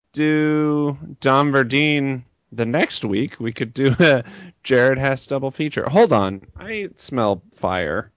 do Don Verdeen the next week. We could do a Jared Hess double feature. Hold on. I smell fire.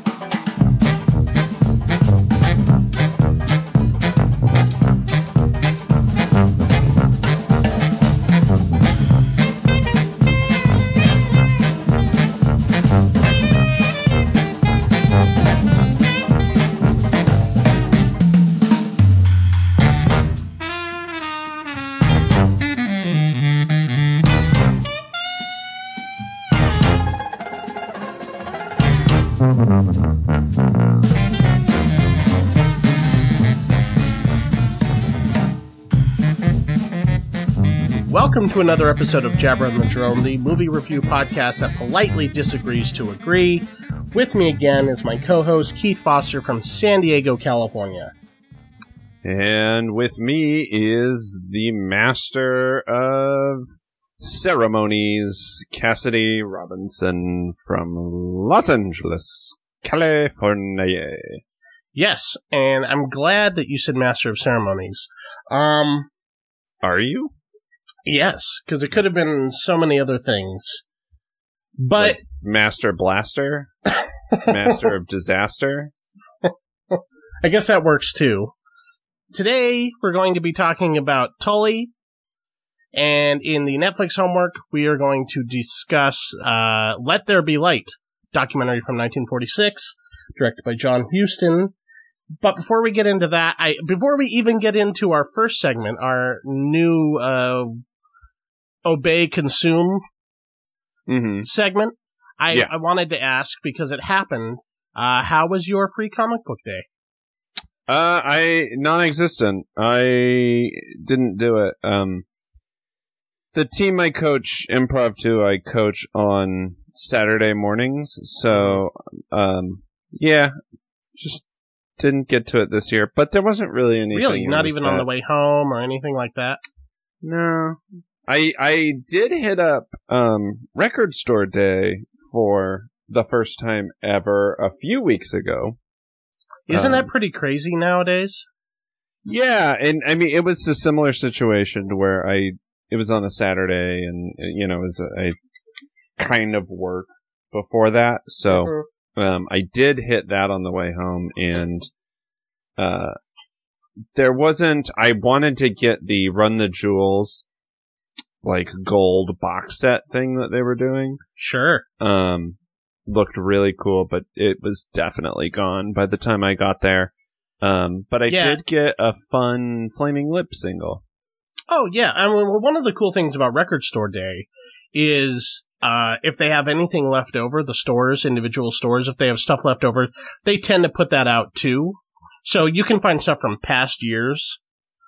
Welcome to another episode of Jabber and the Jerome, the movie review podcast that politely disagrees to agree. With me again is my co-host, Keith Foster from San Diego, California. And with me is the master of ceremonies, Cassidy Robinson from Los Angeles, California. Yes, and I'm glad that you said master of ceremonies. Are you? Yes, because it could have been so many other things. But like Master Blaster? Master of Disaster? I guess that works too. Today, we're going to be talking about Tully. And in the Netflix homework, we are going to discuss Let There Be Light, documentary from 1946, directed by John Huston. But before we get into that, before we even get into our first segment, our new Obey Consume segment, I wanted to ask, because it happened, how was your free comic book day? Non-existent. I didn't do it. The team I coach improv to, I coach on Saturday mornings. So, just didn't get to it this year. But there wasn't really anything. Really? Not even on the way home or anything like that? No. I did hit up Record Store Day for the first time ever a few weeks ago. Isn't that pretty crazy nowadays? Yeah, and I mean, it was a similar situation where it was on a Saturday, and it was I kind of work before that, so I did hit that on the way home, and there wasn't. I wanted to get the Run the Jewels like gold box set thing that they were doing. Sure. Looked really cool, but it was definitely gone by the time I got there. But I did get a fun Flaming Lips single. Oh, yeah. I mean, one of the cool things about Record Store Day is if they have anything left over, the stores, individual stores, if they have stuff left over, they tend to put that out too. So you can find stuff from past years.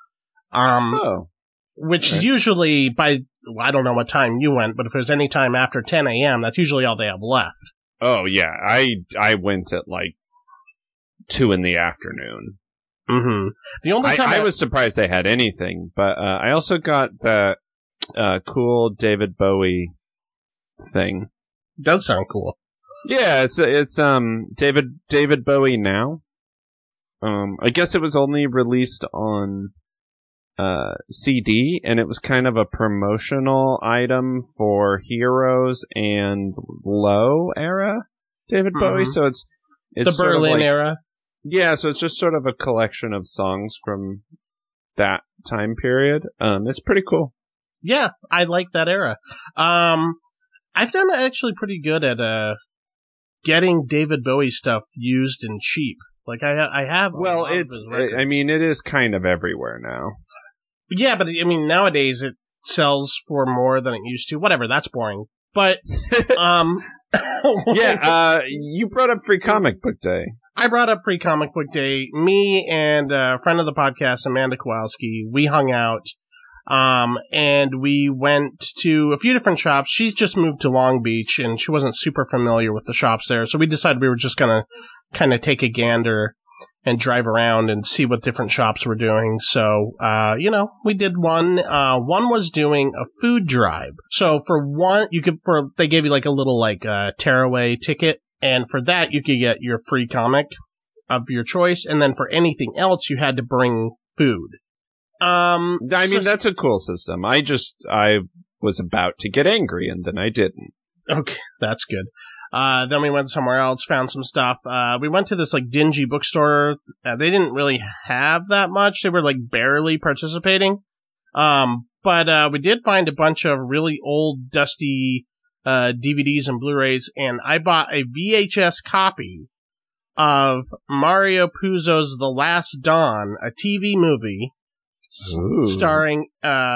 Which is usually by, I don't know what time you went, but if there's any time after 10 a.m., that's usually all they have left. Oh, yeah. I went at like 2 in the afternoon. Mm-hmm. The only time I was surprised they had anything, but I also got that cool David Bowie thing. Does sound cool. Yeah, it's David Bowie Now. I guess it was only released on CD, and it was kind of a promotional item for Heroes and Low era David Bowie. So it's the Berlin era. Yeah, so it's just sort of a collection of songs from that time period. It's pretty cool. Yeah, I like that era. I've done actually pretty good at getting David Bowie stuff used and cheap. Like I have. Well, it is kind of everywhere now. Yeah, but I mean, nowadays it sells for more than it used to. Whatever, that's boring. But, you brought up Free Comic Book Day. I brought up Free Comic Book Day. Me and a friend of the podcast, Amanda Kowalski, we hung out, and we went to a few different shops. She's just moved to Long Beach, and she wasn't super familiar with the shops there, so we decided we were just gonna kind of take a gander and drive around and see what different shops were doing. So, we did one. One was doing a food drive. So for one, they gave you like a little tearaway ticket. And for that, you could get your free comic of your choice. And then for anything else, you had to bring food. I mean, that's a cool system. I was about to get angry and then I didn't. Okay, that's good. Then we went somewhere else, found some stuff. We went to this like dingy bookstore. They didn't really have that much. They were like barely participating. But we did find a bunch of really old, dusty, DVDs and Blu-rays, and I bought a VHS copy of Mario Puzo's The Last Dawn, a TV movie. Ooh. Starring,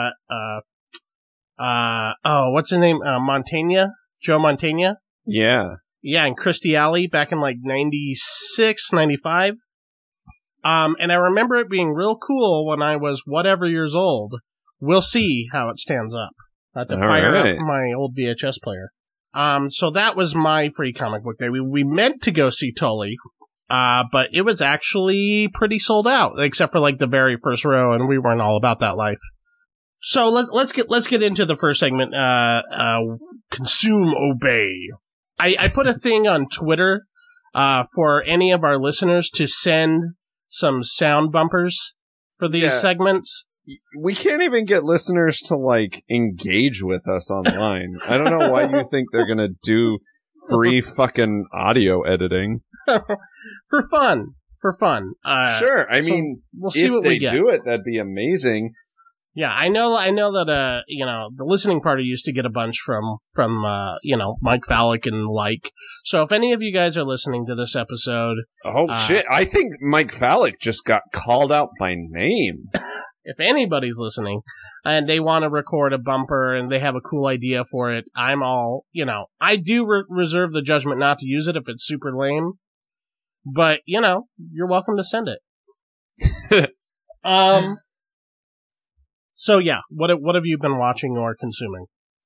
what's his name? Montaigne? Joe Montaigne? Yeah. Yeah, and Kirstie Alley back in like 96, 95. And I remember it being real cool when I was whatever years old. We'll see how it stands up. To fire up my old VHS player. So that was my free comic book day. We meant to go see Tully. But it was actually pretty sold out, except for like the very first row, and we weren't all about that life. So let's get into the first segment. Consume, obey. I put a thing on Twitter, for any of our listeners to send some sound bumpers for these segments. We can't even get listeners to like engage with us online. I don't know why you think they're gonna do free fucking audio editing. For fun. Sure. I mean, we'll see if what we get. they do it, that'd be amazing. Yeah, I know that, the listening party used to get a bunch from Mike Fallick and like. So if any of you guys are listening to this episode. Oh, shit. I think Mike Fallick just got called out by name. If anybody's listening and they want to record a bumper and they have a cool idea for it, I'm all, I do reserve the judgment not to use it if it's super lame. But, you're welcome to send it. So yeah, what have you been watching or consuming?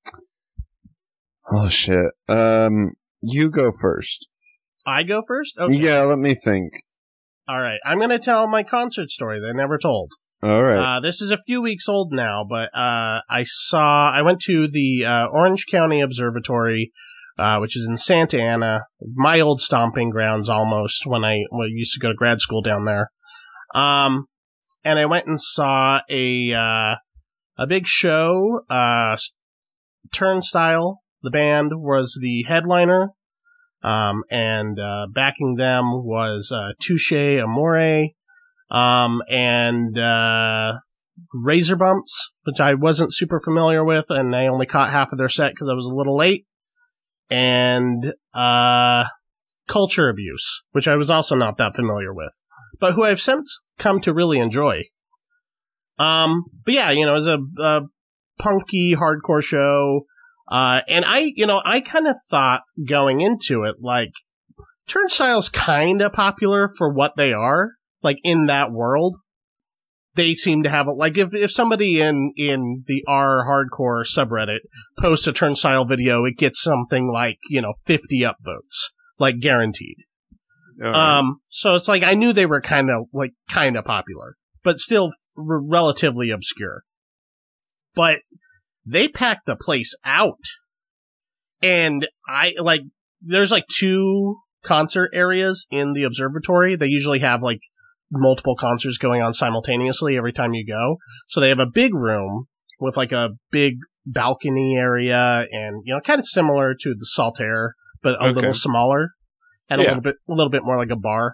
Oh shit. You go first. I go first? Okay. Yeah, let me think. All right. I'm going to tell my concert story that I never told. All right. This is a few weeks old now, but I went to the Orange County Observatory, which is in Santa Ana, my old stomping grounds almost when I used to go to grad school down there. And I went and saw a big show. Turnstile, the band, was the headliner. And backing them was Touche Amore. And Razor Bumps, which I wasn't super familiar with, and I only caught half of their set because I was a little late. And Culture Abuse, which I was also not that familiar with, but who I've since come to really enjoy. But yeah, it was a punky hardcore show. And I kind of thought going into it, like, Turnstile's kind of popular for what they are. Like, in that world, they seem to have like, if somebody in the R hardcore subreddit posts a Turnstile video, it gets something like, 50 upvotes, like guaranteed. So it's like, I knew they were kind of popular, but still relatively obscure. But they packed the place out. And there's like 2 concert areas in the observatory. They usually have like multiple concerts going on simultaneously every time you go. So they have a big room with like a big balcony area and, kind of similar to the Saltaire, but a little smaller and a little bit more like a bar.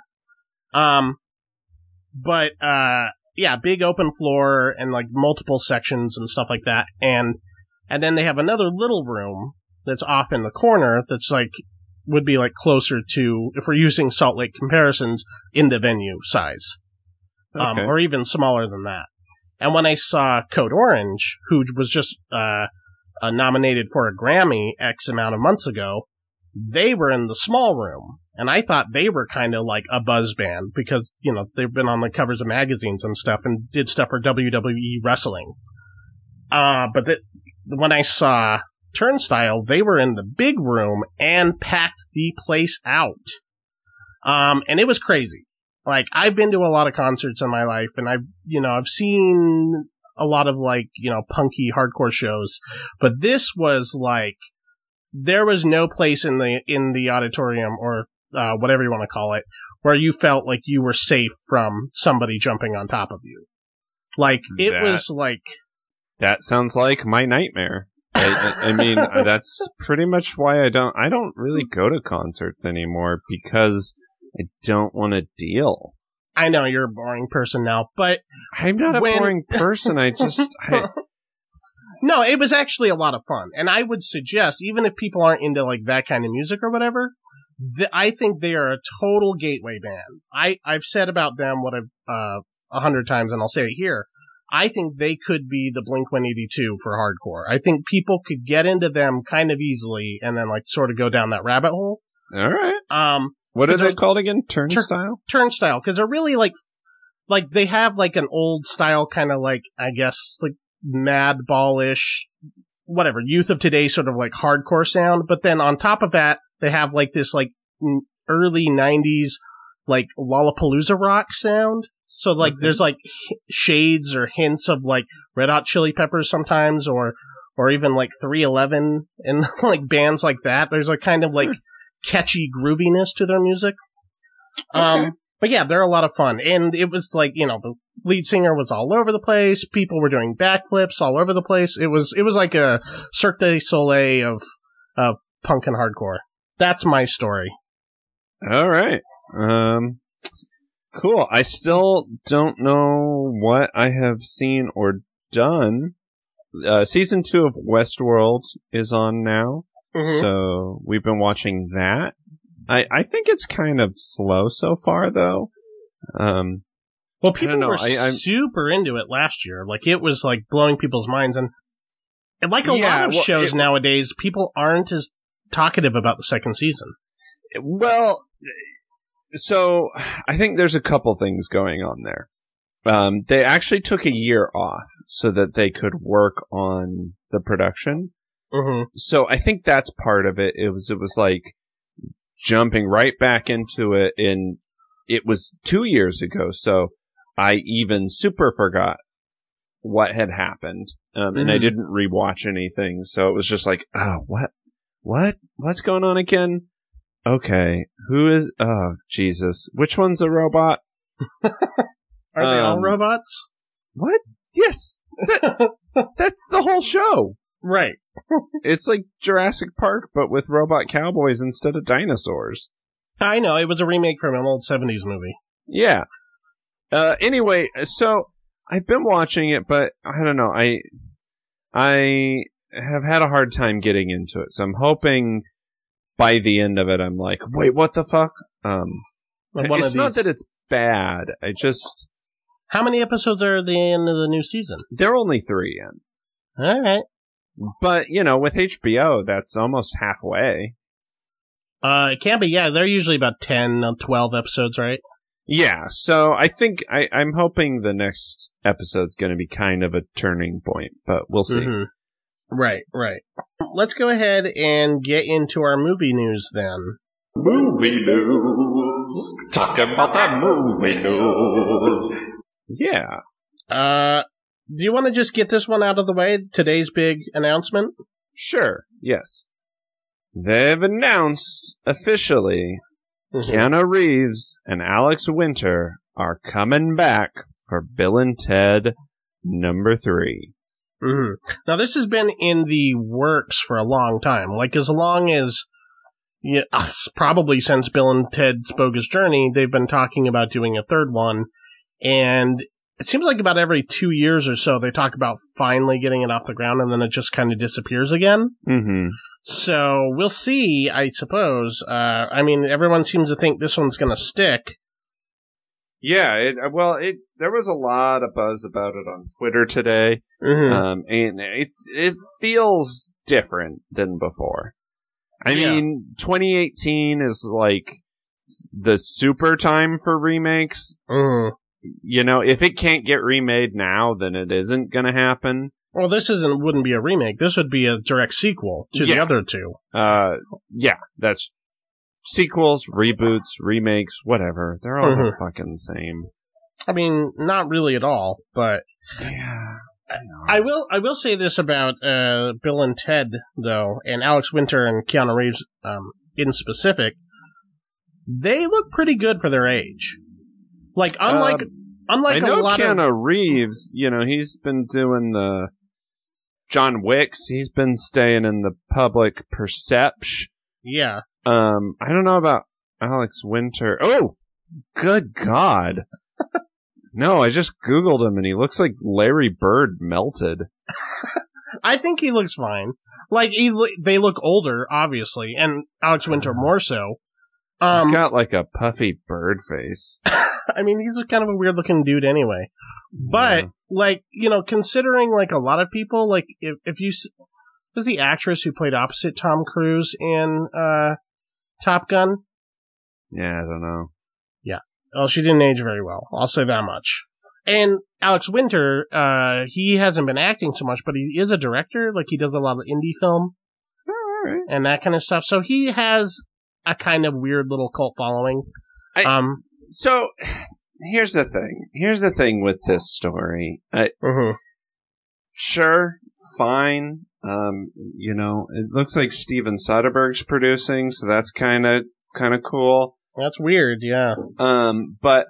Big open floor and like multiple sections and stuff like that. And then they have another little room that's off in the corner that's like, would be like closer to, if we're using Salt Lake comparisons, in the venue size. Or even smaller than that. And when I saw Code Orange, who was just nominated for a Grammy X amount of months ago, they were in the small room. And I thought they were kind of like a buzz band because, they've been on the covers of magazines and stuff and did stuff for WWE wrestling. But when I saw Turnstile, they were in the big room and packed the place out. And it was crazy. Like, I've been to a lot of concerts in my life and I've seen a lot of like, punky hardcore shows, but this was like, there was no place in the auditorium or, whatever you want to call it, where you felt like you were safe from somebody jumping on top of you. Like, it was like... That sounds like my nightmare. I mean, that's pretty much why I don't really go to concerts anymore, because I don't want to deal. I know you're a boring person now, but... I'm not a boring person, No, it was actually a lot of fun. And I would suggest, even if people aren't into like that kind of music or whatever, I think they are a total gateway band. I've said about them what I've 100 times, and I'll say it here. I think they could be the Blink-182 for hardcore. I think people could get into them kind of easily and then like sort of go down that rabbit hole. All right. What are they called again? Turnstile? Turnstile, because they're really like they have like an old style kind of like, I guess, like Madball-ish, whatever, Youth of Today sort of like hardcore sound. But then on top of that, they have like this like early 90s like Lollapalooza rock sound. So like there's like shades or hints of like Red Hot Chili Peppers sometimes, or even like 311 and like bands like that. There's a kind of like catchy grooviness to their music. Okay. But yeah, they're a lot of fun. And it was like, you know, the lead singer was all over the place. People were doing backflips all over the place. It was like a Cirque du Soleil of punk and hardcore. That's my story. All right. Cool. I still don't know what I have seen or done. Season 2 of Westworld is on now. Mm-hmm. So we've been watching that. I think it's kind of slow so far, though. Well, people were super into it last year. Like, it was, like, blowing people's minds. And like a lot of shows nowadays, people aren't as talkative about the second season. Well, so I think there's a couple things going on there. They actually took a year off so that they could work on the production. Mm-hmm. So I think that's part of it. It was like jumping right back into it, and it was 2 years ago, so I even super forgot what had happened, and I didn't rewatch anything, so it was just like, oh, what's going on again? Okay, oh, Jesus, which one's a robot? Are they all robots? What? Yes, that's the whole show. Right. It's like Jurassic Park, but with robot cowboys instead of dinosaurs. I know, it was a remake from an old 70s movie. Yeah. Anyway, so I've been watching it, but I don't know. I have had a hard time getting into it, so I'm hoping by the end of it, I'm like, wait, what the fuck? It's not that it's bad. How many episodes are at the end of the new season? They're only 3 in. All right. But, you know, with HBO, that's almost halfway. It can be, yeah. They're usually about 10, 12 episodes, right? Yeah, so I think I'm hoping the next episode's going to be kind of a turning point, but we'll see. Mm-hmm. Right. Let's go ahead and get into our movie news then. Movie news. Talk about that movie news. Yeah. Do you want to just get this one out of the way? Today's big announcement? Sure, yes. They've announced officially Keanu Reeves and Alex Winter are coming back for Bill and Ted number 3. Mm-hmm. Now, this has been in the works for a long time. Like, as long as, probably since Bill and Ted's Bogus Journey, they've been talking about doing a third one. And it seems like about every 2 years or so, they talk about finally getting it off the ground, and then it just kind of disappears again. Mm-hmm. So we'll see, I suppose. I mean, everyone seems to think this one's going to stick. Yeah, there was a lot of buzz about it on Twitter today, and it feels different than before. I mean, 2018 is like the super time for remakes. Mm-hmm. You know, if it can't get remade now, then it isn't going to happen. Well, this wouldn't be a remake. This would be a direct sequel to the other two. Yeah, that's sequels, reboots, remakes, whatever. They're all the fucking same. I mean, not really at all, but yeah. I will say this about Bill and Ted though, and Alex Winter and Keanu Reeves in specific. They look pretty good for their age. Like, unlike Unlike I know a lot Keanu of Reeves, he's been doing the John Wicks. He's been staying in the public perception. yeah. I don't know about Alex Winter. Oh, good God. No, I just Googled him and he looks like Larry Bird melted. I think he looks fine. Like they look older, obviously, and Alex Winter more so. He's got like a puffy bird face. I mean, he's a kind of a weird looking dude anyway. But considering like a lot of people, like if you was the actress who played opposite Tom Cruise in Top Gun? Yeah, I don't know. Yeah. Well, she didn't age very well. I'll say that much. And Alex Winter, he hasn't been acting so much, but he is a director. Like, he does a lot of indie film and that kind of stuff. So he has a kind of weird little cult following. So, here's the thing. Here's the thing with this story. Sure, fine. It looks like Steven Soderbergh's producing, so that's kind of cool. That's weird, yeah. But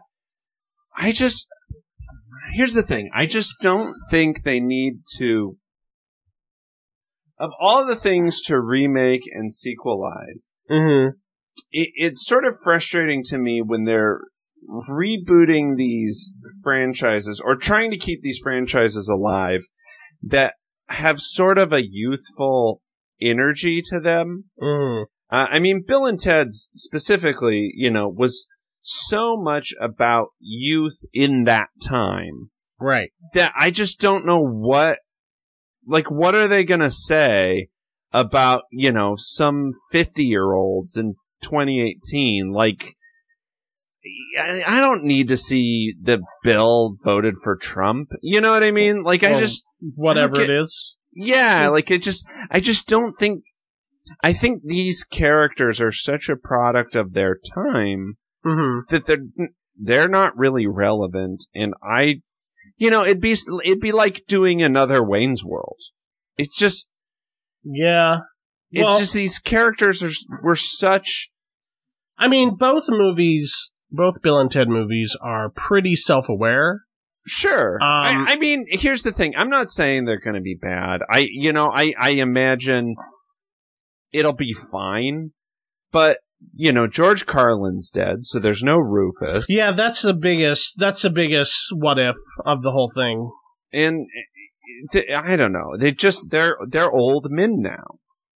here's the thing. I just don't think they need to, of all the things to remake and sequelize, it's sort of frustrating to me when they're rebooting these franchises or trying to keep these franchises alive that have sort of a youthful energy to them. I mean, Bill and Ted's specifically, was so much about youth in that time. Right. That I just don't know what are they going to say about, some 50-year-olds in 2018? Like, I don't need to see the bill voted for Trump. You know what I mean? Like, whatever it is. Yeah, like, I just don't think, I think these characters are such a product of their time that they're not really relevant. And it'd be like doing another Wayne's World. It's just, yeah. It's just these characters were such. I mean, both Bill and Ted movies are pretty self-aware. Sure. I mean, here's the thing. I'm not saying they're going to be bad. I imagine it'll be fine. But, George Carlin's dead, so there's no Rufus. Yeah, that's the biggest what if of the whole thing. And I don't know. They're old men now.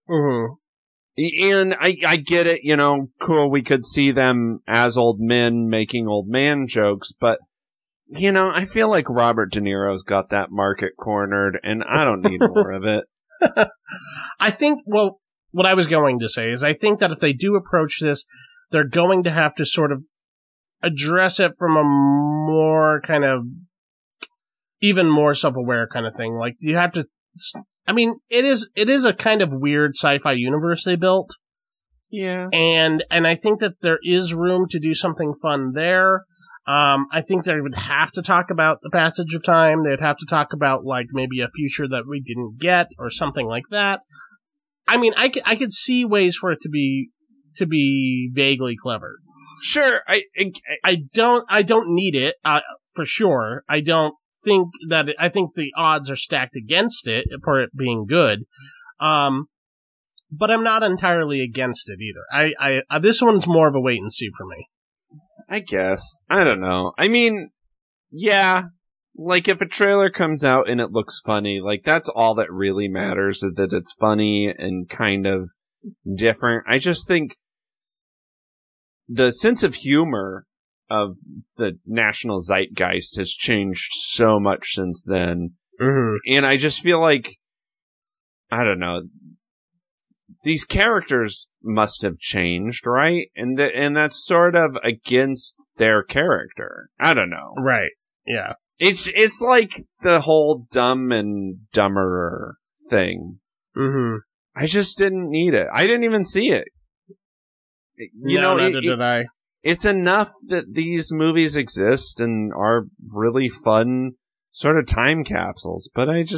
And I get it, cool, we could see them as old men making old man jokes, but, I feel like Robert De Niro's got that market cornered, and I don't need more of it. I think, what I was going to say is I think that if they do approach this, they're going to have to sort of address it from a more kind of, even more self-aware kind of thing. Like, you have to, I mean, it is a kind of weird sci-fi universe they built. Yeah. And I think that there is room to do something fun there. I think they would have to talk about the passage of time. They'd have to talk about, like, maybe a future that we didn't get or something like that. I mean, I could see ways for it to be vaguely clever. Sure. I don't need it, for sure. I think the odds are stacked against it for it being good. But I'm not entirely against it either. This one's more of a wait and see for me. I guess. I don't know. I mean, yeah. Like, if a trailer comes out and it looks funny, like, that's all that really matters, is that it's funny and kind of different. I just think the sense of humor of the national zeitgeist has changed so much since then. And I just feel like, I don't know, these characters must have changed, right? And that's sort of against their character. I don't know. Right. Yeah. It's like the whole Dumb and Dumberer thing. I just didn't need it. I didn't even see it. Neither did I. It's enough that these movies exist and are really fun sort of time capsules, but I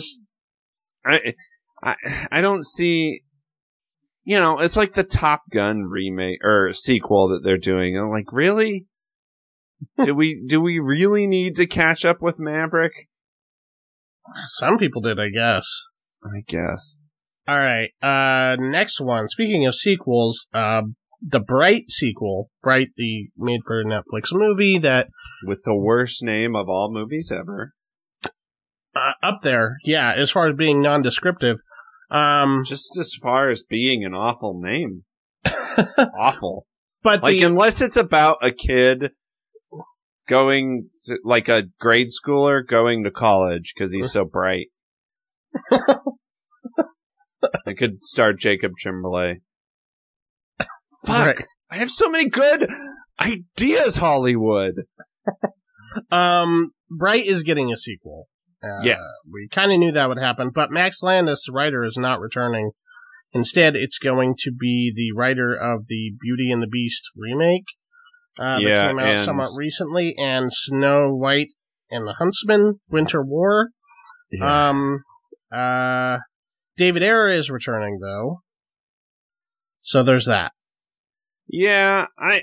don't see, it's like the Top Gun remake or sequel that they're doing. I'm like, really? do we really need to catch up with Maverick? Some people did, I guess. I guess. All right. Next one. Speaking of sequels, the Bright sequel, Bright, the made-for-Netflix movie that... With the worst name of all movies ever. Up there, yeah, as far as being non-descriptive. Just as far as being an awful name. Awful. But unless it's about a kid going to, like a grade schooler going to college because he's so bright. I could star Jacob Tremblay. Fuck! Right. I have so many good ideas, Hollywood. Bright is getting a sequel. Yes. We kind of knew that would happen, but Max Landis, the writer, is not returning. Instead, it's going to be the writer of the Beauty and the Beast remake that came out somewhat recently, and Snow White and the Huntsman, Winter War. Yeah. David Ayer is returning, though. So there's that. Yeah,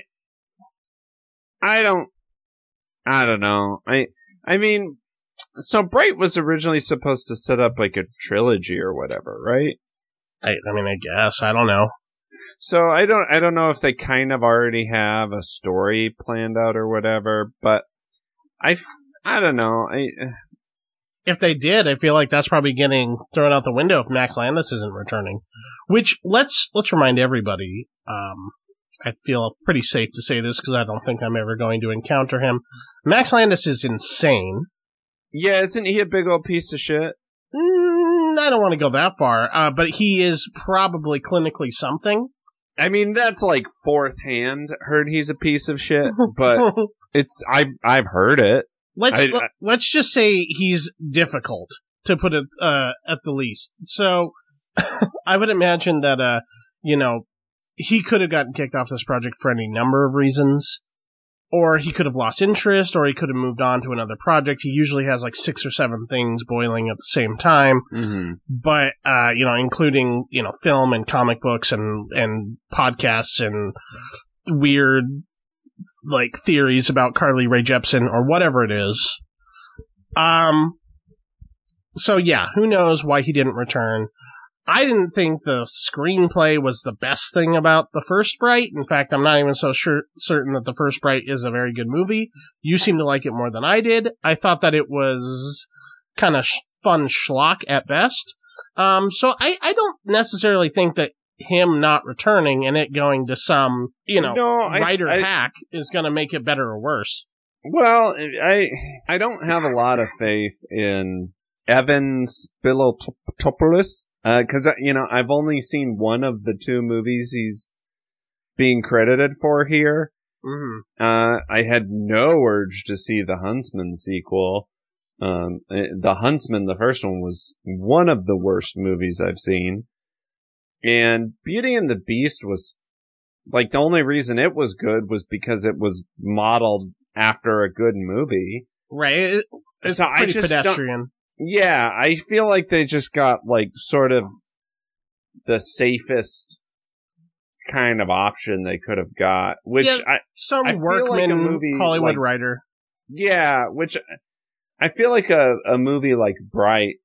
I don't know. I mean, so Bright was originally supposed to set up like a trilogy or whatever, right? I mean, I guess. I don't know. So I don't know if they kind of already have a story planned out or whatever, but I don't know. If they did, I feel like that's probably getting thrown out the window if Max Landis isn't returning. Which, let's remind everybody, I feel pretty safe to say this because I don't think I'm ever going to encounter him. Max Landis is insane. Yeah, isn't he a big old piece of shit? I don't want to go that far, but he is probably clinically something. I mean, that's like fourth hand heard he's a piece of shit, but I've heard it. Let's just say he's difficult, to put it at the least. So I would imagine that he could have gotten kicked off this project for any number of reasons. Or he could have lost interest, or he could have moved on to another project. He usually has like 6 or 7 things boiling at the same time. Mm-hmm. But, including, film and comic books and podcasts and weird, like, theories about Carly Rae Jepsen or whatever it is. So yeah, who knows why he didn't return. I didn't think the screenplay was the best thing about the first Bright. In fact, I'm not even so certain that the first Bright is a very good movie. You seem to like it more than I did. I thought that it was kind of fun schlock at best. So I don't necessarily think that him not returning and it going to some, writer hack is going to make it better or worse. Well, I don't have a lot of faith in Evan Spilotopoulos. Because, I've only seen one of the 2 movies he's being credited for here. Mm-hmm. I had no urge to see the Huntsman sequel. The Huntsman, the first one, was one of the worst movies I've seen. And Beauty and the Beast was, like, the only reason it was good was because it was modeled after a good movie. Right. It's so pretty pedestrian. Yeah, I feel like they just got, like, sort of the safest kind of option they could have got, which some workman like Hollywood writer. Yeah, which I feel like a movie like Bright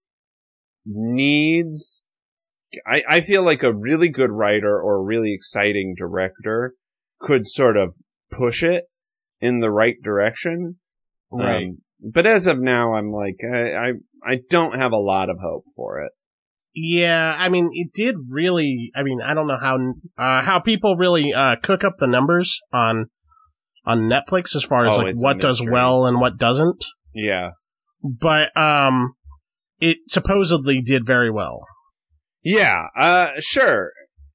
needs... I feel like a really good writer or a really exciting director could sort of push it in the right direction. Right. But as of now, I'm like, I don't have a lot of hope for it. Yeah, I mean, it did really. I mean, I don't know how people really cook up the numbers on Netflix as far as like what does well and what doesn't. Yeah, but it supposedly did very well. Yeah, sure.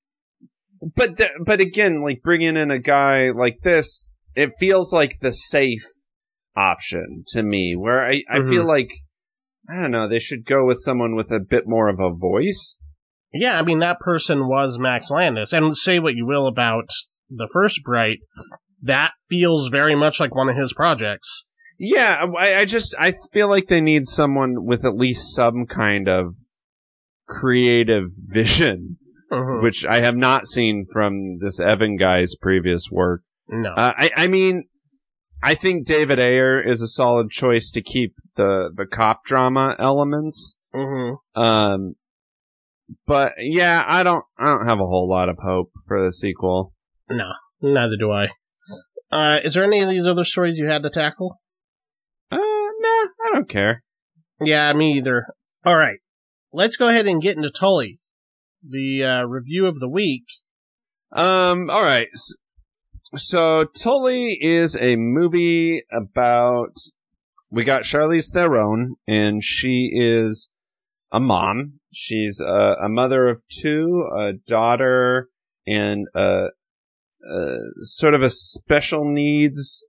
But again, like bringing in a guy like this, it feels like the safe option to me. Where I feel like. I don't know, they should go with someone with a bit more of a voice. Yeah, I mean, that person was Max Landis. And say what you will about the first Bright, that feels very much like one of his projects. Yeah, I feel like they need someone with at least some kind of creative vision, which I have not seen from this Evan guy's previous work. No. I mean, I think David Ayer is a solid choice to keep the cop drama elements. Mm-hmm. But yeah, I don't have a whole lot of hope for the sequel. No, neither do I. Is there any of these other stories you had to tackle? Nah, I don't care. Yeah, me either. All right, let's go ahead and get into Tully, the review of the week. All right. So Tully is a movie about. We got Charlize Theron, and she is a mom. She's a mother of two, a daughter, and sort of a special needs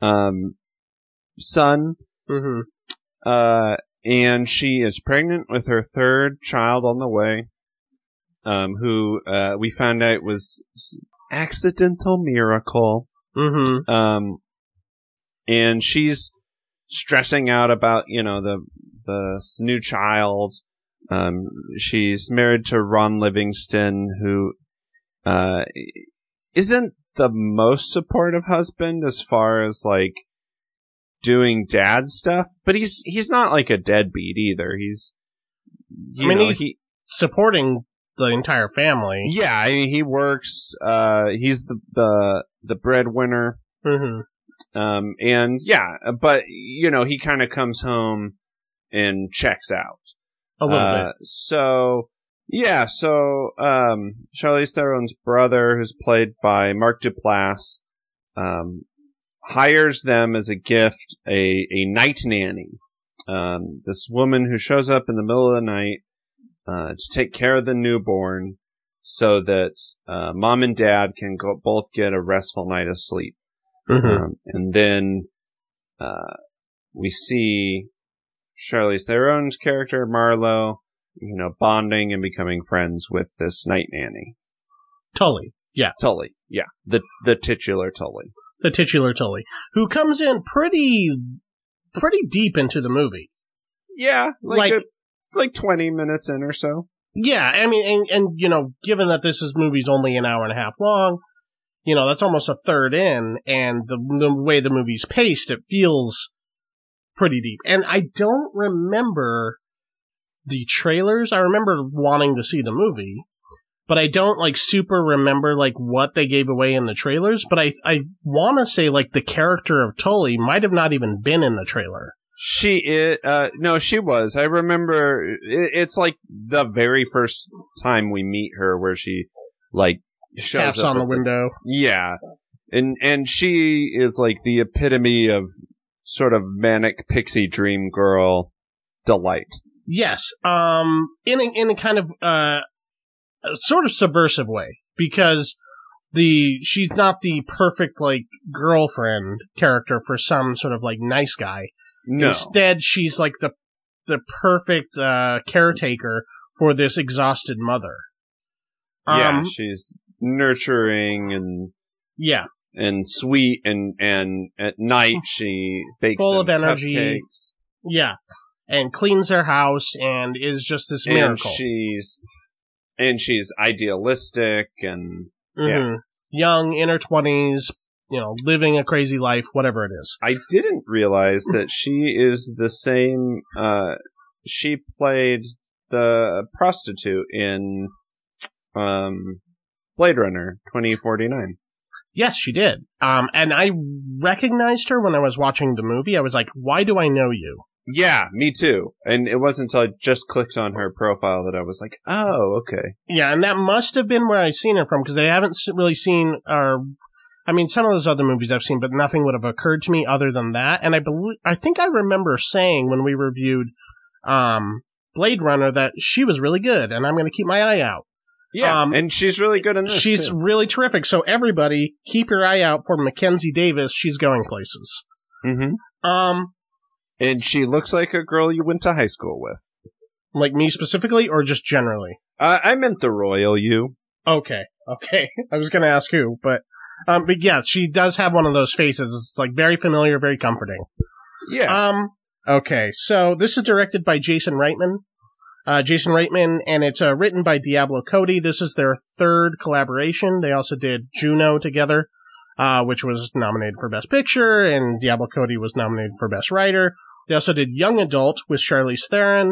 son. Mm-hmm. And she is pregnant with her third child on the way, who we found out was accidental miracle. Mm-hmm. And she's stressing out about, the new child. She's married to Ron Livingston, who isn't the most supportive husband as far as like doing dad stuff, but he's not like a deadbeat either. He's supporting the entire family. Yeah, I mean, he works. He's the breadwinner. Mm-hmm. And yeah, but he kind of comes home and checks out a little bit. So Charlize Theron's brother, who's played by Mark Duplass, hires them as a gift a night nanny. This woman who shows up in the middle of the night to take care of the newborn, so that mom and dad can both get a restful night of sleep. Mm-hmm. And then we see Charlize Theron's character, Marlo, bonding and becoming friends with this night nanny. Tully. Yeah. Tully. Yeah. The titular Tully. The titular Tully, who comes in pretty deep into the movie. Yeah. Like 20 minutes in or so. Yeah. I mean, and given that this movie's only an hour and a half long, that's almost a third in, and the way the movie's paced, it feels pretty deep. And I don't remember the trailers. I remember wanting to see the movie, but I don't super remember what they gave away in the trailers. But I want to say the character of Tully might have not even been in the trailer. No, she was. I remember it's the very first time we meet her where she shows taps up on the window. Yeah. And she is the epitome of sort of manic pixie dream girl delight. Yes. In a kind of sort of subversive way, because she's not the perfect girlfriend character for some sort of nice guy. No. Instead, she's the perfect caretaker for this exhausted mother. Yeah, she's nurturing and and sweet, and at night she bakes full of energy. Cupcakes. Yeah, and cleans their house and is just this miracle. And she's idealistic and young, in her 20s, living a crazy life, whatever it is. I didn't realize that she is the same. She played the prostitute in Blade Runner 2049. Yes, she did. And I recognized her when I was watching the movie. I was like, why do I know you? Yeah, me too. And it wasn't until I just clicked on her profile that I was like, oh, okay. Yeah, and that must have been where I've seen her from, because I haven't really seen some of those other movies I've seen, but nothing would have occurred to me other than that. And I think I remember saying when we reviewed Blade Runner that she was really good, and I'm going to keep my eye out. Yeah, and she's really good in this. She's really terrific. So everybody, keep your eye out for Mackenzie Davis. She's going places. Mm-hmm. And she looks like a girl you went to high school with. Like me specifically, or just generally? I meant the royal you. Okay. I was going to ask who, but yeah, she does have one of those faces. It's very familiar, very comforting. Yeah. Okay, so this is directed by Jason Reitman. And it's written by Diablo Cody. This is their third collaboration. They also did Juno together. which was nominated for Best Picture, and Diablo Cody was nominated for Best Writer. They also did Young Adult with Charlize Theron.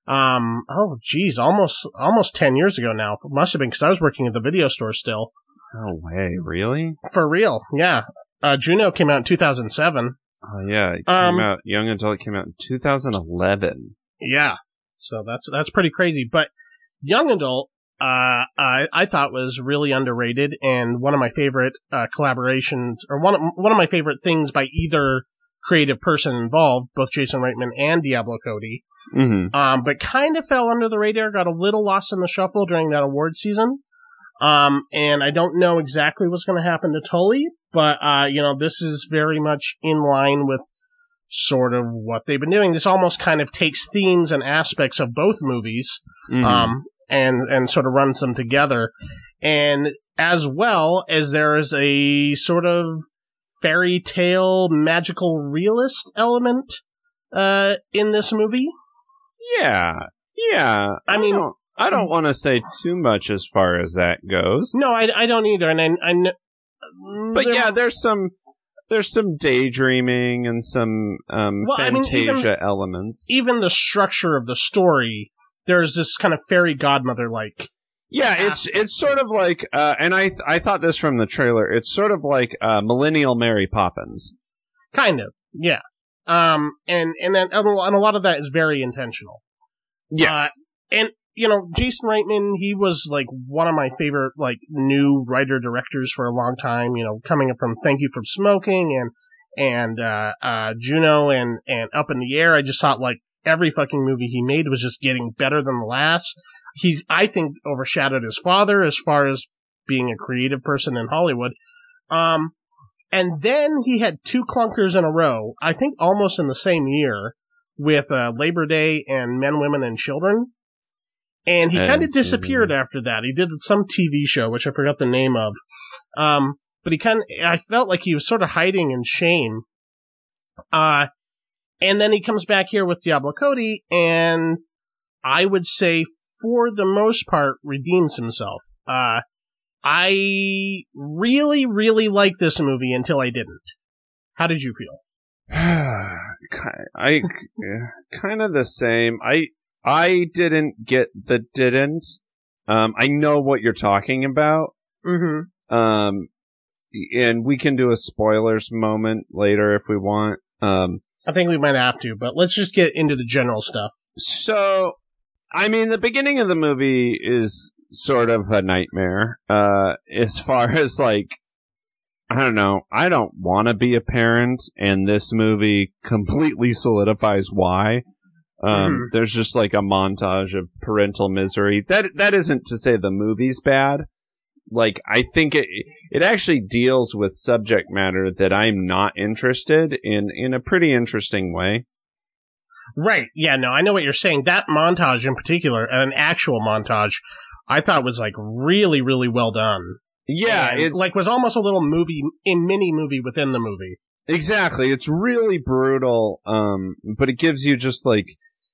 Almost 10 years ago now. It must have been because I was working at the video store still. No way, really? For real, yeah. Juno came out in 2007. Oh yeah, it came out. Young Adult came out in 2011. Yeah, so that's pretty crazy. But Young Adult, I thought was really underrated, and one of my favorite collaborations, or one of my favorite things by either creative person involved, both Jason Reitman and Diablo Cody. Mm-hmm. But kind of fell under the radar, got a little lost in the shuffle during that award season. And I don't know exactly what's going to happen to Tully, but, this is very much in line with sort of what they've been doing. This almost kind of takes themes and aspects of both movies, and sort of runs them together. And as well as there is a sort of fairy tale magical realist element, in this movie. Yeah. I don't want to say too much as far as that goes. No, I don't either. And but yeah, there's some daydreaming and some Fantasia elements. Even the structure of the story, there's this kind of fairy godmother like. Yeah, it's sort of like, and I thought this from the trailer. It's sort of like millennial Mary Poppins. Kind of, yeah. And a lot of that is very intentional. Yes. And Jason Reitman, he was like one of my favorite like new writer directors for a long time. Coming from Thank You for Smoking and Juno and Up in the Air. I just thought like every fucking movie he made was just getting better than the last. He, I think, overshadowed his father as far as being a creative person in Hollywood. And then he had two clunkers in a row, I think almost in the same year, with Labor Day and Men, Women, and Children. And he kind of disappeared after that. He did some TV show, which I forgot the name of. But I felt like he was sort of hiding in shame. And then he comes back here with Diablo Cody, and I would say, for the most part, redeems himself. I really, really liked this movie until I didn't. How did you feel? I kind of the same. I didn't get the didn't. I know what you're talking about. Mm-hmm. And we can do a spoilers moment later if we want. I think we might have to, but let's just get into the general stuff. So, I mean, the beginning of the movie is sort of a nightmare. As far as like, I don't know, I don't want to be a parent, and this movie completely solidifies why. There's just like a montage of parental misery. That isn't to say the movie's bad. Like, I think it actually deals with subject matter that I'm not interested in a pretty interesting way. Right. Yeah, no, I know what you're saying. That montage in particular, an actual montage, I thought was like really, really well done. Yeah, and it's like was almost a little mini movie within the movie. Exactly. It's really brutal. But it gives you just like,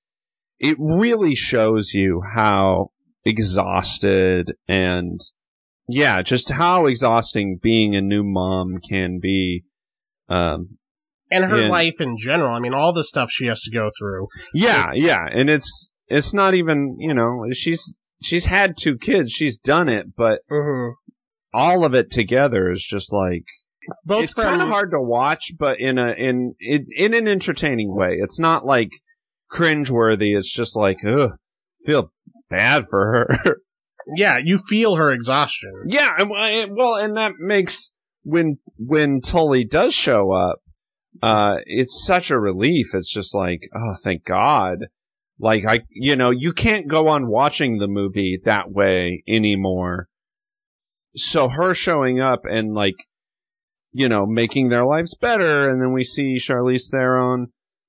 it really shows you how exhausted and just how exhausting being a new mom can be. And her life in general. I mean, all the stuff she has to go through. Yeah. And it's not even, she's had 2 kids. She's done it, but all of it together is just like, it's kind of hard to watch, but in an entertaining way. It's not like cringeworthy. It's just like, ugh, feel bad for her. Yeah, you feel her exhaustion. Yeah, well, and that makes when Tully does show up, it's such a relief. It's just like, oh, thank God. Like, you can't go on watching the movie that way anymore. So her showing up and like, making their lives better, and then we see Charlize Theron.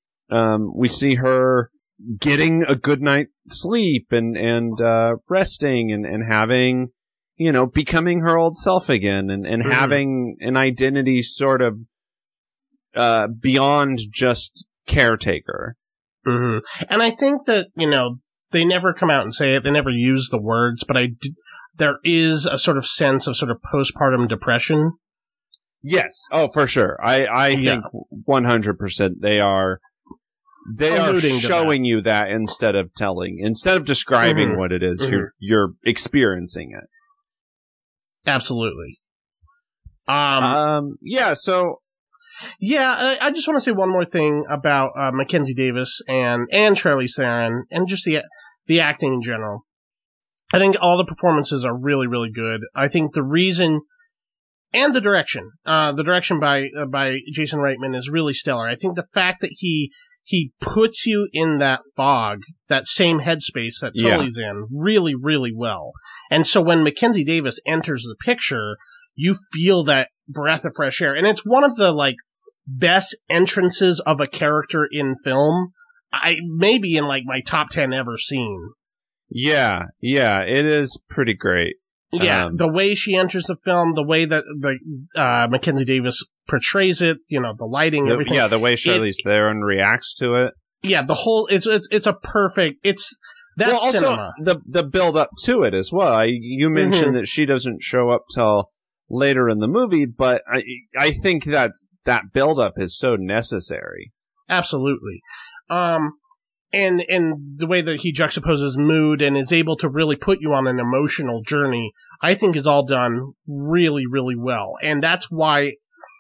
We see her getting a good night's sleep and resting and having, becoming her old self again and having an identity sort of beyond just caretaker. Mm-hmm. And I think that, they never come out and say it. They never use the words, but there is a sort of sense of sort of postpartum depression Yes. Oh, for sure. I think 100% they are Alluding to showing you that instead of describing what it is, you're experiencing it. Absolutely. Yeah, so yeah, I just want to say one more thing about Mackenzie Davis and Charlize Theron and just the acting in general. I think all the performances are really, really good. I think the reason and the direction by Jason Reitman is really stellar. I think the fact that he puts you in that fog, that same headspace that Tully's in, really, really well. And so when Mackenzie Davis enters the picture, you feel that breath of fresh air. And it's one of the, like, best entrances of a character in film, maybe in, like, my top 10 ever seen. Yeah, it is pretty great. Yeah, the way she enters the film, the way that Mackenzie Davis portrays it, the lighting, everything. Yeah, the way Charlize Theron reacts to it. Yeah, the whole it's a perfect. That's cinema. Also, the build up to it as well. You mentioned that she doesn't show up till later in the movie, but I think that build up is so necessary. Absolutely. And the way that he juxtaposes mood and is able to really put you on an emotional journey, I think is all done really, really well. And that's why,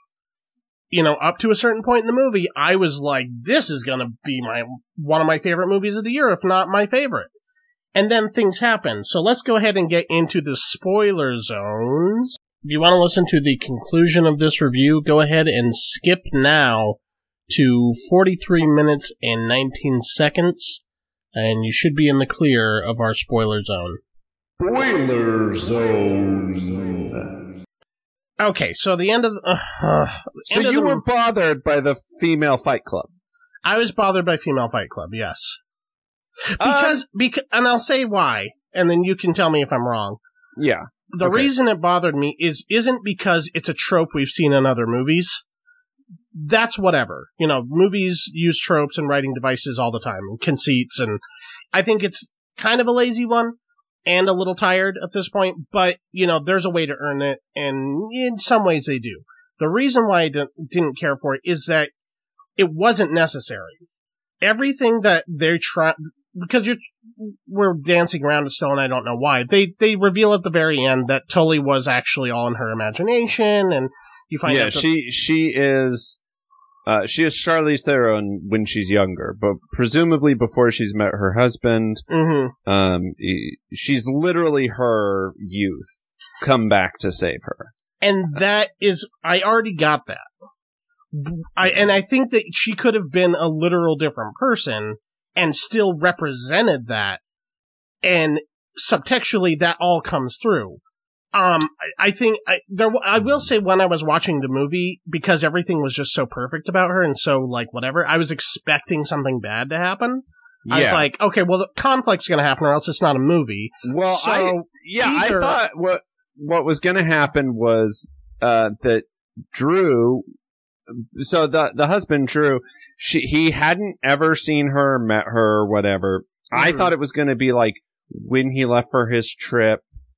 up to a certain point in the movie, I was like, this is gonna be one of my favorite movies of the year, if not my favorite. And then things happen. So let's go ahead and get into the spoiler zones. If you want to listen to the conclusion of this review, go ahead and skip now to 43 minutes and 19 seconds, and you should be in the clear of our spoiler zone. Spoiler zone. Okay, so the end of so you were bothered by the female Fight Club? I was bothered by Female Fight Club, yes. Because, and I'll say why, and then you can tell me if I'm wrong. Yeah. The reason it bothered me isn't because it's a trope we've seen in other movies. That's whatever. Movies use tropes and writing devices all the time, and conceits, and I think it's kind of a lazy one and a little tired at this point, but, there's a way to earn it, and in some ways they do. The reason why I didn't care for it is that it wasn't necessary. Everything that they try, because we're dancing around it still, and I don't know why. They reveal at the very end that Tully was actually all in her imagination, and you find out that she is Charlize Theron when she's younger, but presumably before she's met her husband. She's literally her youth come back to save her. And that is, I already got that. And I think that she could have been a literal different person and still represented that. And subtextually, that all comes through. I think I will say when I was watching the movie, because everything was just so perfect about her and so, like, whatever, I was expecting something bad to happen. Yeah. I was like, okay, well, the conflict's gonna happen or else it's not a movie. Well, I thought what was gonna happen was, that Drew, so the husband, Drew, he hadn't ever seen her, met her, whatever. I thought it was gonna be like, when he left for his trip,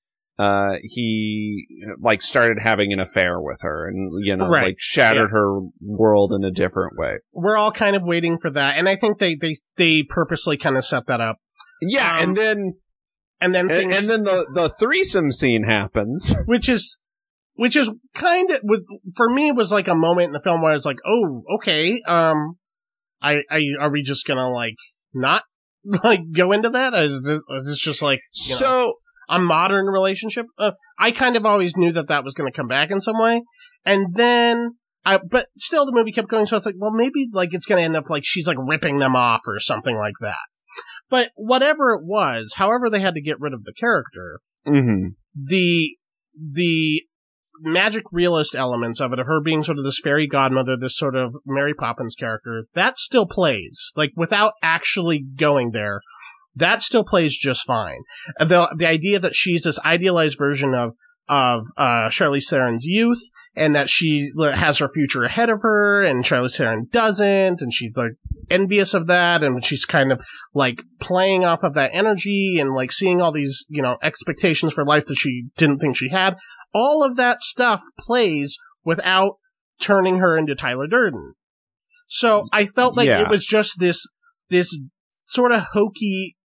he started having an affair with her and shattered her world in a different way. We're all kind of waiting for that, and I think they purposely kind of set that up. Yeah, and then the threesome scene happens, which is kind of, for me, it was like a moment in the film where I was like, oh, okay, are we just gonna not go into that? Is this just a modern relationship? I kind of always knew that was going to come back in some way. And then, but still the movie kept going, so I was like, well, maybe, it's going to end up she's, ripping them off or something like that. But whatever it was, however they had to get rid of the character, the magic realist elements of it, of her being sort of this fairy godmother, this sort of Mary Poppins character, that still plays. Without actually going there, that still plays just fine. The idea that she's this idealized version of Charlize Theron's youth, and that she has her future ahead of her, and Charlize Theron doesn't, and she's envious of that, and she's kind of playing off of that energy, and seeing all these expectations for life that she didn't think she had. All of that stuff plays without turning her into Tyler Durden. So I felt like it was just this sort of hokey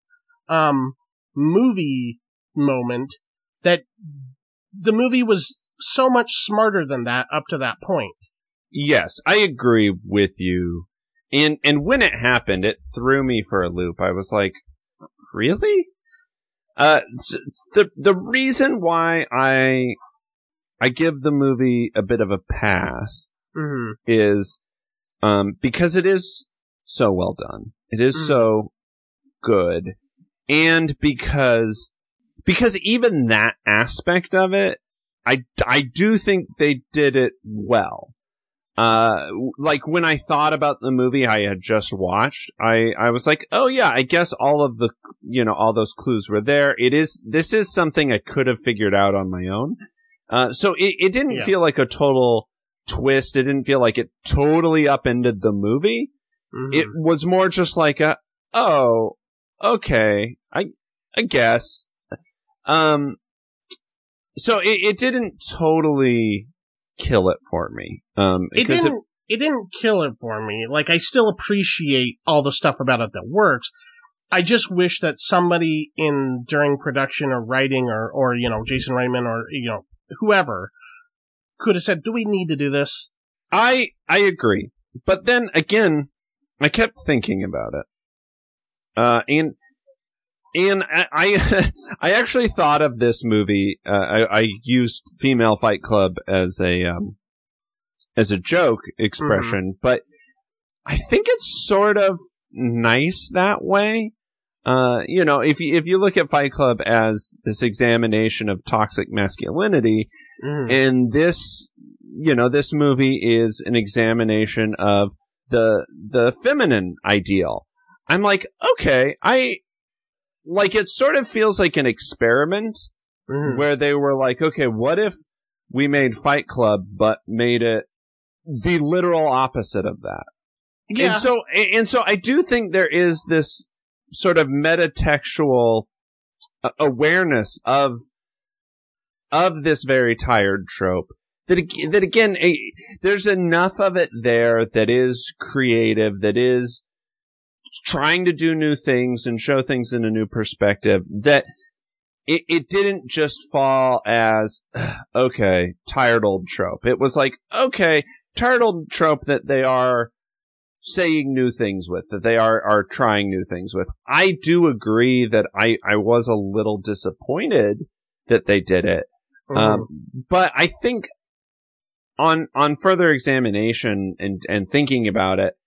movie moment that the movie was so much smarter than that up to that point. Yes, I agree with you. And when it happened, it threw me for a loop. I was like, really? The reason why I give the movie a bit of a pass is because it is so well done. It is so good. And because even that aspect of it, I do think they did it well. Like when I thought about the movie I had just watched, I was like, oh yeah, I guess all of the, all those clues were there. This is something I could have figured out on my own. So it didn't feel like a total twist. It didn't feel like it totally upended the movie. It was more just like oh, okay, I guess. So it didn't totally kill it for me. It didn't kill it for me. Like, I still appreciate all the stuff about it that works. I just wish that somebody during production or writing or Jason Reitman or, whoever could have said, do we need to do this? I agree. But then again, I kept thinking about it. And I actually thought of this movie. I used Female Fight Club as a joke expression, but I think it's sort of nice that way. If you look at Fight Club as this examination of toxic masculinity, and this movie is an examination of the feminine ideal. I'm like, okay, it sort of feels like an experiment where they were like, okay, what if we made Fight Club but made it the literal opposite of that? Yeah. And so I do think there is this sort of metatextual awareness of this very tired trope that again, there's enough of it there that is creative, that is trying to do new things and show things in a new perspective, that it didn't just fall as, okay, tired old trope. It was like, okay, tired old trope that they are saying new things with, that they are trying new things with. I do agree that I was a little disappointed that they did it. But I think on further examination and thinking about it,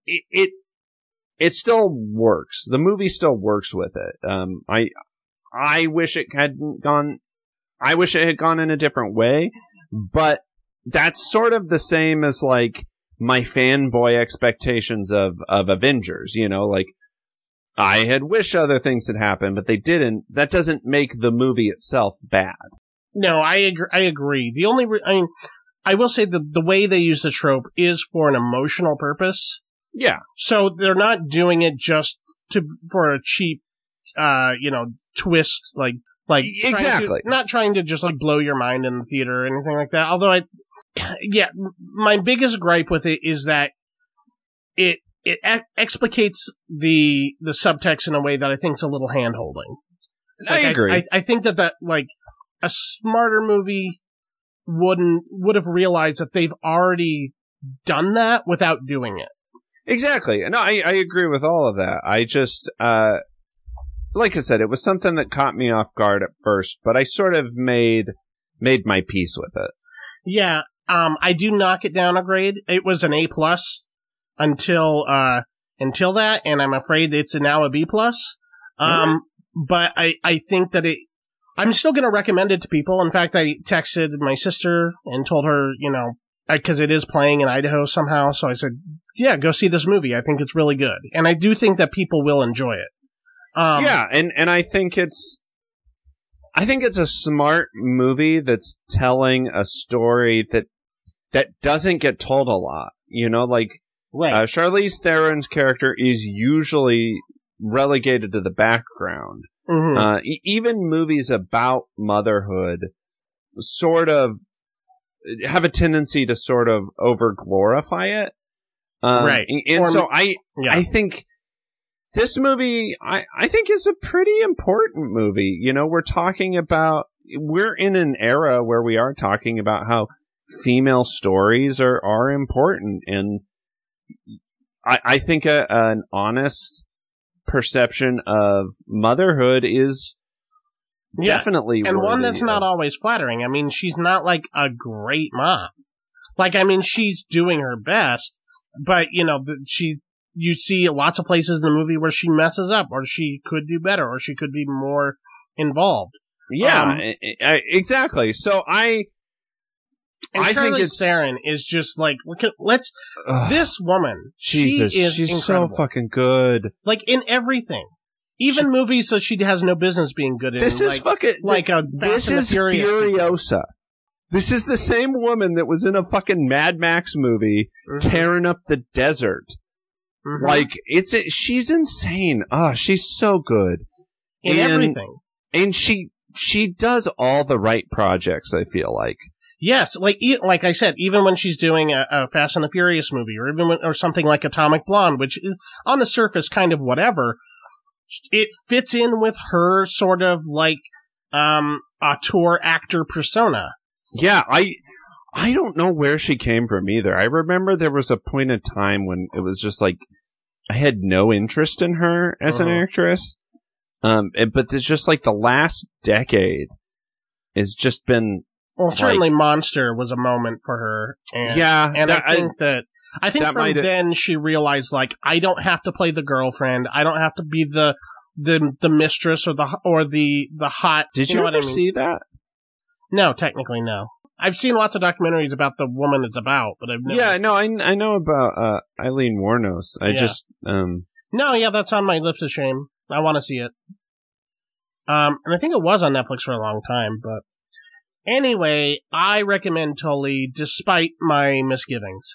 it still works. The movie still works with it. I wish it hadn't gone. I wish it had gone in a different way, but that's sort of the same as like my fanboy expectations of Avengers. Like I had wished other things had happened, but they didn't. That doesn't make the movie itself bad. No, I agree. The only, I will say the way they use the trope is for an emotional purpose. Yeah. So they're not doing it just for a cheap, twist, like exactly. Not trying to just like blow your mind in the theater or anything like that. Although my biggest gripe with it is that it explicates the subtext in a way that I think is a little hand holding. Like, I agree. I think that like a smarter movie would have realized that they've already done that without doing it. Exactly. No, I agree with all of that. I just, like I said, it was something that caught me off guard at first, but I sort of made my peace with it. Yeah. I do knock it down a grade. It was an A+ until that, and I'm afraid it's now a B+. But I think that I'm still going to recommend it to people. In fact, I texted my sister and told her, because it is playing in Idaho somehow. So I said, yeah, go see this movie. I think it's really good. And I do think that people will enjoy it. And I think it's a smart movie that's telling a story that doesn't get told a lot. Right. Charlize Theron's character is usually relegated to the background. Even movies about motherhood sort of have a tendency to sort of over glorify it. Right. And so I think this movie, I think is a pretty important movie. You know, we're in an era where we are talking about how female stories are important. And I think an honest perception of motherhood is definitely and worthy one that's not always flattering. I mean, she's not like a great mom. Like, I mean, she's doing her best, but you know, you see lots of places in the movie where she messes up, or she could do better, or she could be more involved. Yeah, exactly. So I think Theron is just like, this woman. Jesus, she's so incredible. fucking good. Like in everything. Even movies that she has no business being good in. This is fucking... Like a This Fast and is the Furious Furiosa. This is the same woman that was in a fucking Mad Max movie tearing up the desert. Mm-hmm. Like, she's insane. Oh, she's so good. In everything. And she does all the right projects, I feel like. Yes, like I said, even when she's doing a Fast and the Furious movie, or even or something like Atomic Blonde, which is on the surface kind of whatever, it fits in with her sort of like auteur actor persona. Yeah, I don't know where she came from either. I remember there was a point in time when it was just like I had no interest in her as an actress. But there's just like the last decade has just been. Well, certainly Monster was a moment for her. And I think from then she realized, like, I don't have to play the girlfriend. I don't have to be the mistress or the hot. Did you ever see that? No, technically no. I've seen lots of documentaries about the woman it's about, but I've never. Yeah, no, I know about Eileen Wuornos. No, yeah, that's on my list of shame. I want to see it. And I think it was on Netflix for a long time, but. Anyway, I recommend Tully, despite my misgivings.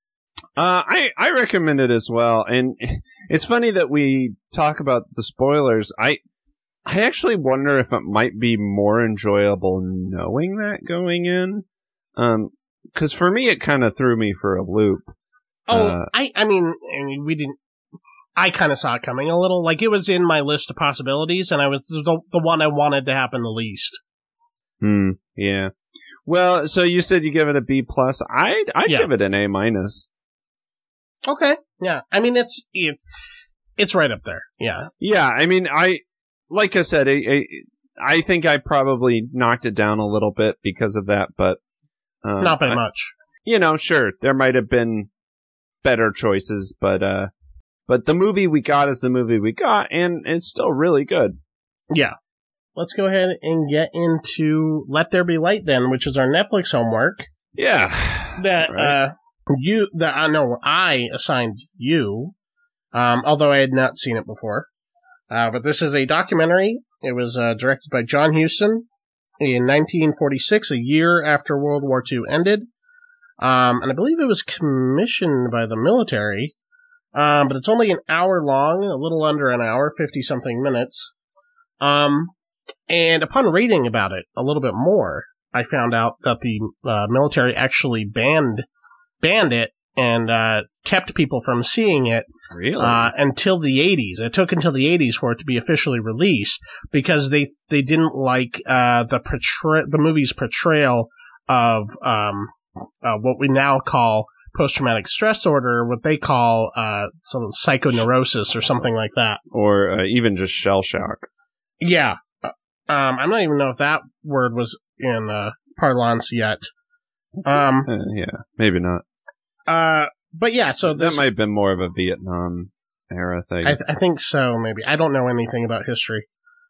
I recommend it as well, and it's funny that we talk about the spoilers. I actually wonder if it might be more enjoyable knowing that going in, because for me it kind of threw me for a loop. I mean, we didn't. I kind of saw it coming a little. Like, it was in my list of possibilities, and I was the one I wanted to happen the least. Yeah. Well, so you said you give it a B+. I'd give it an A-. Okay. Yeah. I mean, it's right up there. Yeah. Yeah. I mean, like I said, I think I probably knocked it down a little bit because of that, but not by much. You know, sure, there might have been better choices, but the movie we got is the movie we got, and it's still really good. Yeah. Let's go ahead and get into Let There Be Light then, which is our Netflix homework. Yeah. I assigned you, although I had not seen it before. But this is a documentary. It was directed by John Huston in 1946, a year after World War II ended. And I believe it was commissioned by the military. But it's only an hour long, a little under an hour, 50-something minutes. And upon reading about it a little bit more, I found out that the military actually banned it and kept people from seeing it until the 80s. It took until the 80s for it to be officially released because they didn't like the movie's portrayal of what we now call post-traumatic stress disorder, what they call some psychoneurosis or something like that, or even just shell shock. Yeah. I don't even know if that word was in parlance yet. Yeah, maybe not. But yeah, so that might have been more of a Vietnam era thing. I think so, maybe. I don't know anything about history.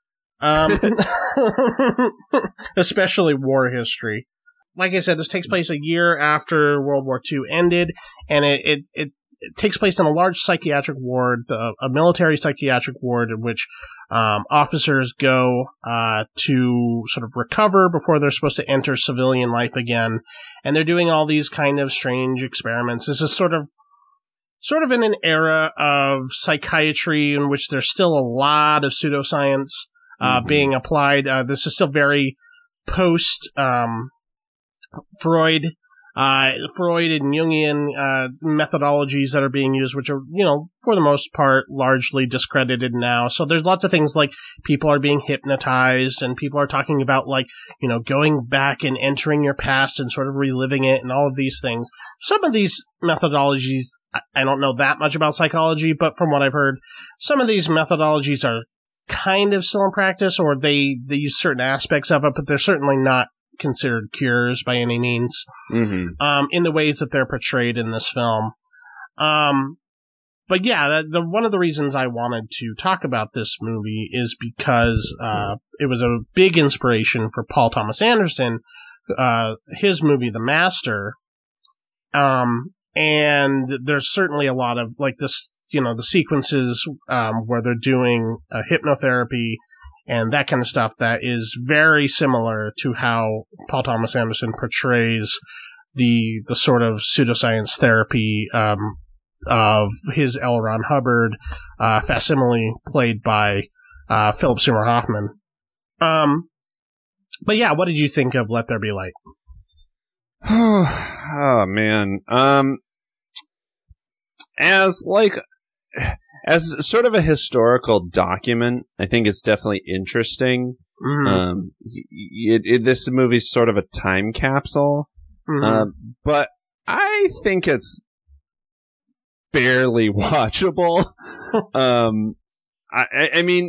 Especially war history. Like I said, this takes place a year after World War II ended, and it takes place in a large psychiatric ward, a military psychiatric ward in which officers go to sort of recover before they're supposed to enter civilian life again. And they're doing all these kind of strange experiments. This is sort of in an era of psychiatry in which there's still a lot of pseudoscience being applied. This is still very post Freud and Jungian methodologies that are being used, which are, for the most part, largely discredited now. So there's lots of things like people are being hypnotized, and people are talking about, like, going back and entering your past and sort of reliving it and all of these things. Some of these methodologies, I don't know that much about psychology, but from what I've heard, some of these methodologies are kind of still in practice, or they use certain aspects of it, but they're certainly not considered cures by any means, in the ways that they're portrayed in this film. But yeah, one of the reasons I wanted to talk about this movie is because it was a big inspiration for Paul Thomas Anderson, his movie The Master. And there's certainly a lot of, like, this, the sequences where they're doing hypnotherapy and that kind of stuff that is very similar to how Paul Thomas Anderson portrays the sort of pseudoscience therapy of his L. Ron Hubbard facsimile played by Philip Seymour Hoffman. But yeah, what did you think of Let There Be Light? Oh man. As sort of a historical document, I think it's definitely interesting. This movie's sort of a time capsule, but I think it's barely watchable. I mean,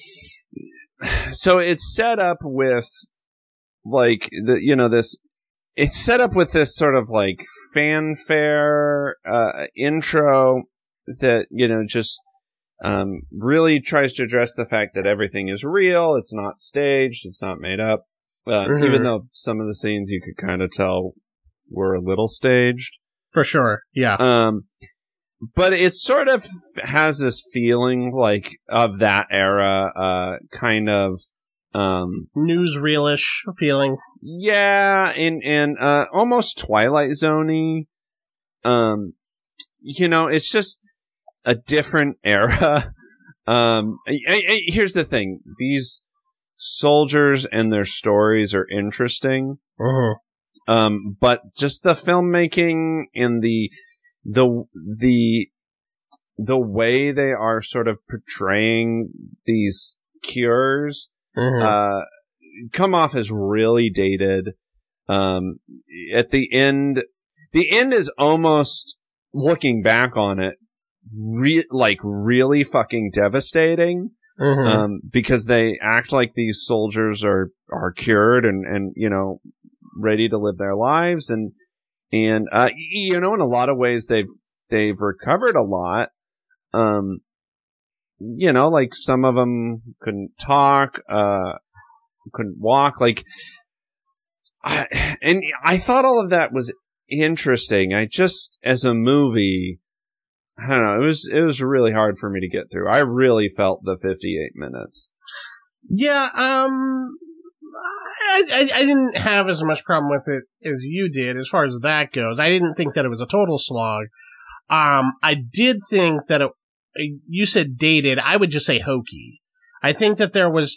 so it's set up with, like, it's set up with this sort of, like, fanfare intro that, just really tries to address the fact that everything is real, it's not staged, it's not made up, even though some of the scenes you could kind of tell were a little staged. For sure, yeah. But it sort of has this feeling, like, of that era, kind of newsreel-ish feeling. Yeah, and almost Twilight Zone-y. It's just a different era. Here's the thing. These soldiers and their stories are interesting. But just the filmmaking and the way they are sort of portraying these cures come off as really dated. At the end is almost, looking back on it, really fucking devastating. Because they act like these soldiers are cured and ready to live their lives, and in a lot of ways they've recovered a lot. Like, some of them couldn't talk, couldn't walk, like, and I thought all of that was interesting. I just, as a movie, I don't know, it was really hard for me to get through. I really felt the 58 minutes. Yeah, I didn't have as much problem with it as you did, as far as that goes. I didn't think that it was a total slog. I did think that you said dated, I would just say hokey. I think that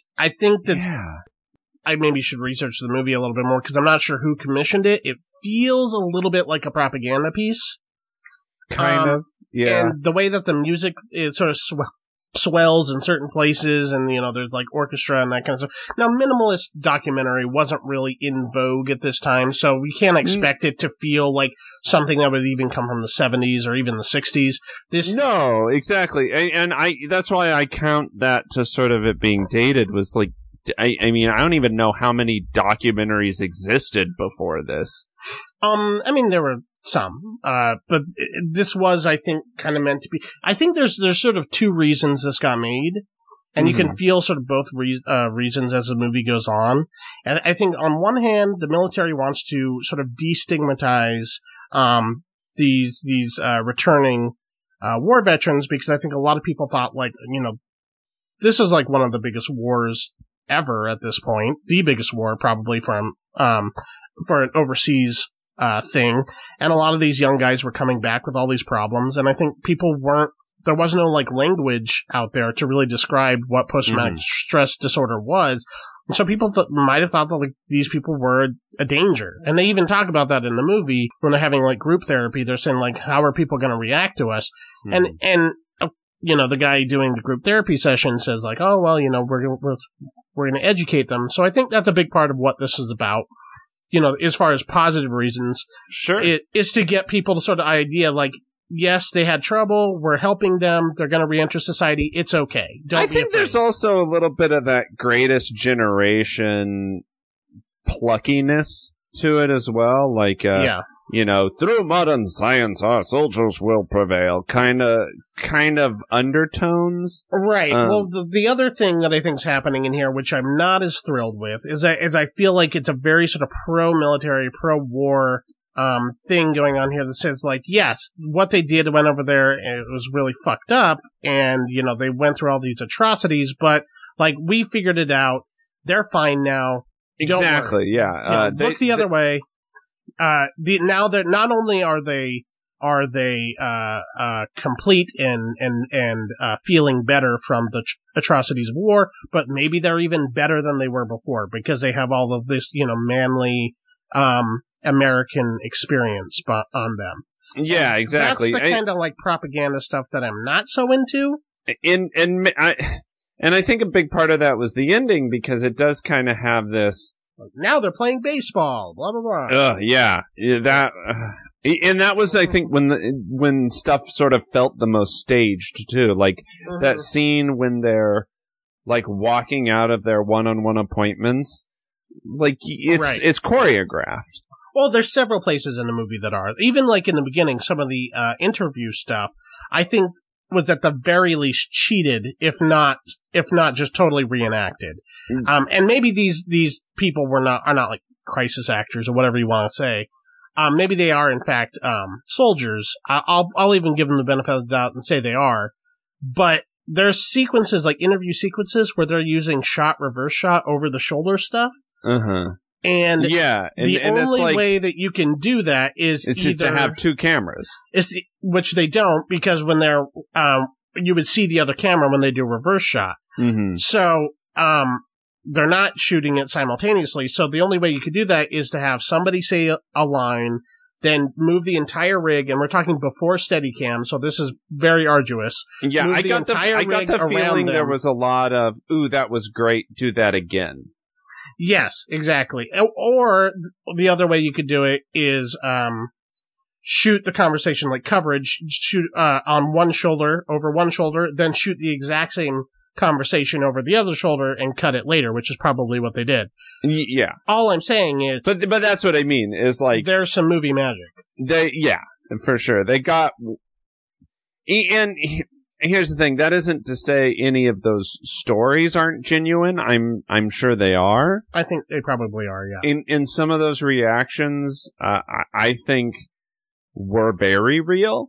I maybe should research the movie a little bit more, because I'm not sure who commissioned it. It feels a little bit like a propaganda piece. Kind of, yeah. And the way that the music, it sort of swells in certain places, and, there's, like, orchestra and that kind of stuff. Now, minimalist documentary wasn't really in vogue at this time, so we can't expect it to feel like something that would even come from the 70s or even the 60s. No, exactly. And that's why I count that to sort of it being dated, was like, I mean, I don't even know how many documentaries existed before this. I mean, there were some, but this was, I think, kind of meant to be. I think there's sort of two reasons this got made, and you can feel sort of both reasons as the movie goes on. And I think on one hand, the military wants to sort of destigmatize these returning war veterans, because I think a lot of people thought, like, this is like one of the biggest wars ever at this point, the biggest war probably for an overseas thing, and a lot of these young guys were coming back with all these problems, and I think there was no, like, language out there to really describe what post-traumatic stress disorder was. And so people might have thought that like these people were a danger. And they even talk about that in the movie when they're having like group therapy. They're saying like, how are people going to react to us? Mm-hmm. And you know, the guy doing the group therapy session says like, oh, well, you know, we're going to educate them. So I think that's a big part of what this is about. You know, as far as positive reasons, sure, it is to get people to sort of idea like, yes, they had trouble. We're helping them. They're going to reenter society. It's okay. I think there's also a little bit of that Greatest Generation pluckiness to it as well. Like, you know, through modern science, our soldiers will prevail. Kind of undertones. Right. Well, the other thing that I think is happening in here, which I'm not as thrilled with, is I feel like it's a very sort of pro-military, pro-war thing going on here that says, like, yes, what they did went over there, and it was really fucked up, and, you know, they went through all these atrocities, but, like, we figured it out. They're fine now. Exactly, yeah. Look the other way. Now they're not only are they complete and feeling better from the atrocities of war, but maybe they're even better than they were before because they have all of this, you know, manly American experience on them. Yeah, exactly. That's the kind of like propaganda stuff that I'm not so into. And I think a big part of that was the ending because it does kind of have this. Now they're playing baseball, blah, blah, blah. Yeah. And that was, I think, when stuff sort of felt the most staged, too. Like, that scene when they're, like, walking out of their one-on-one appointments. Like, it's choreographed. Well, there's several places in the movie that are. Even, like, in the beginning, some of the interview stuff, I think was at the very least cheated, if not just totally reenacted. And maybe these people are not like crisis actors or whatever you want to say. Maybe they are in fact soldiers. I'll even give them the benefit of the doubt and say they are. But there's sequences like interview sequences where they're using reverse shot over the shoulder stuff. And yeah, the only way that you can do that is either to have two cameras, which they don't, because when they're you would see the other camera when they do reverse shot. So they're not shooting it simultaneously. So the only way you could do that is to have somebody say a line, then move the entire rig, and we're talking before Steadicam, so this is very arduous. Yeah, I got the feeling there was a lot of, ooh, that was great, do that again. Yes, exactly. Or the other way you could do it is shoot the conversation like coverage, shoot on one shoulder, over one shoulder, then shoot the exact same conversation over the other shoulder and cut it later, which is probably what they did. Yeah. All I'm saying is... But that's what I mean, is like... There's some movie magic. Yeah, for sure. They got... And here's the thing, that isn't to say any of those stories aren't genuine. I'm sure they are. I think they probably are, yeah. In some of those reactions, I think were very real.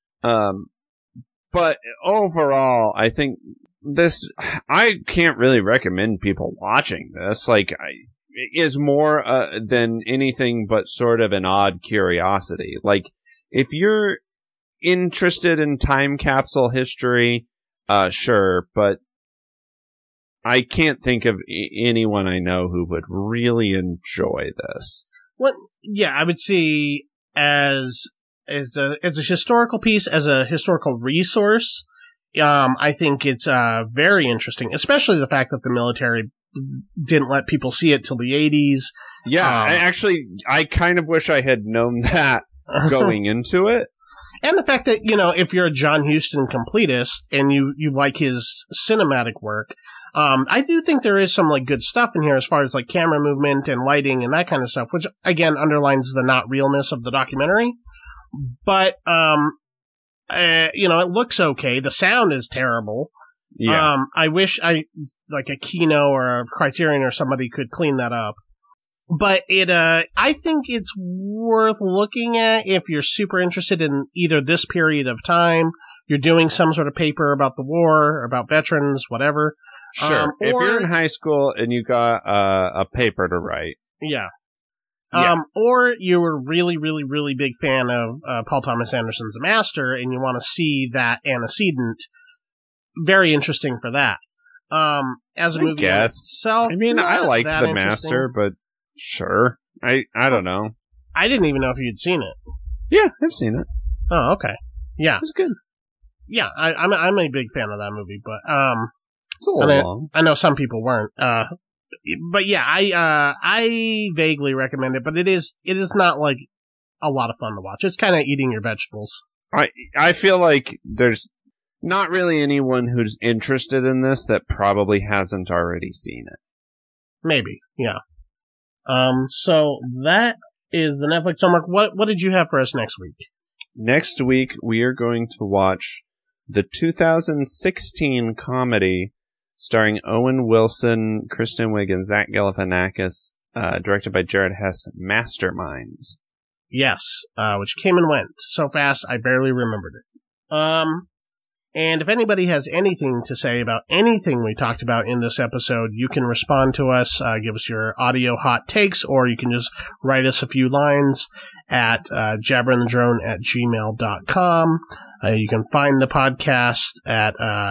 But overall, I think I can't really recommend people watching this. Like, it is more than anything but sort of an odd curiosity. Like, if you're interested in time capsule history, sure, but I can't think of anyone I know who would really enjoy this. Well, yeah, I would say as a historical piece, as a historical resource, I think it's very interesting, especially the fact that the military didn't let people see it till the 80s. Yeah, I kind of wish I had known that going into it. And the fact that, you know, if you're a John Huston completist and you like his cinematic work, I do think there is some, like, good stuff in here as far as, like, camera movement and lighting and that kind of stuff, which, again, underlines the not realness of the documentary. But, you know, it looks okay. The sound is terrible. Yeah. I wish like a Kino or a Criterion or somebody could clean that up. But I think it's worth looking at if you're super interested in either this period of time, you're doing some sort of paper about the war, about veterans, whatever. Sure. If you're in high school and you got a paper to write. Yeah. Or you're a really, really, really big fan of Paul Thomas Anderson's The Master and you want to see that antecedent. Very interesting for that. As a I movie guess. itself, I mean, I not liked that The interesting. Master, but sure. I don't know. I didn't even know if you'd seen it. Yeah, I've seen it. Oh, okay. Yeah. It's good. Yeah, I'm a big fan of that movie, but It's a little long. I know some people weren't. But yeah, I vaguely recommend it, but it is not like a lot of fun to watch. It's kind of eating your vegetables. I feel like there's not really anyone who's interested in this that probably hasn't already seen it. Maybe, yeah. So that is the Netflix homework. What did you have for us next week? Next week, we are going to watch the 2016 comedy starring Owen Wilson, Kristen Wiig, and Zach Galifianakis, directed by Jared Hess, Masterminds. Yes, which came and went so fast I barely remembered it. And if anybody has anything to say about anything we talked about in this episode, you can respond to us, give us your audio hot takes, or you can just write us a few lines at jabberandthedrone@gmail.com. You can find the podcast at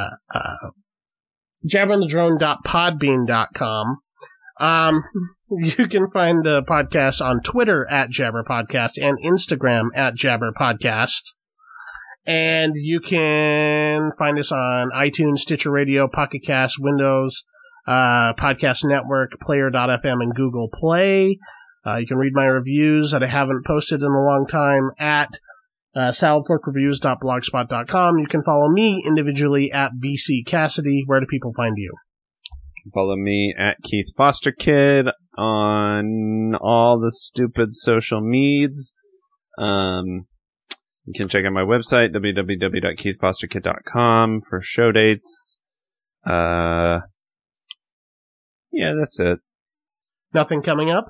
jabberandthedrone.podbean.com. You can find the podcast on Twitter at Jabber Podcast and Instagram at Jabber Podcast. And you can find us on iTunes, Stitcher Radio, Pocket Cast, Windows, Podcast Network, Player.fm, and Google Play. You can read my reviews that I haven't posted in a long time at saladforkreviews.blogspot.com. You can follow me individually at BC Cassidy. Where do people find you? Follow me at Keith Foster Kid on all the stupid social medias. You can check out my website, www.keithfosterkid.com, for show dates. Yeah, that's it. Nothing coming up?